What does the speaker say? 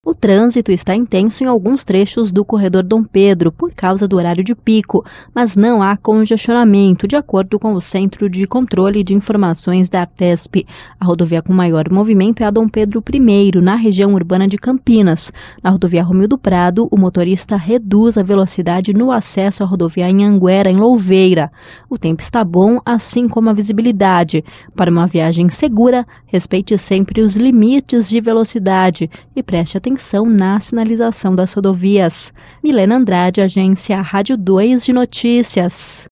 O trânsito está intenso em alguns trechos do corredor Dom Pedro por causa do horário de pico, mas não há congestionamento, de acordo com o Centro de Controle de Informações da Artesp. A rodovia com maior movimento é a Dom Pedro I, na região urbana de Campinas. Na rodovia Romildo Prado, o motorista reduz a velocidade no acesso à rodovia Anhanguera, em Louveira. O tempo está bom, assim como a visibilidade. Para uma viagem segura, respeite sempre os limites de velocidade e preste atenção na sinalização das rodovias. Milena Andrade, Agência Rádio 2 de Notícias.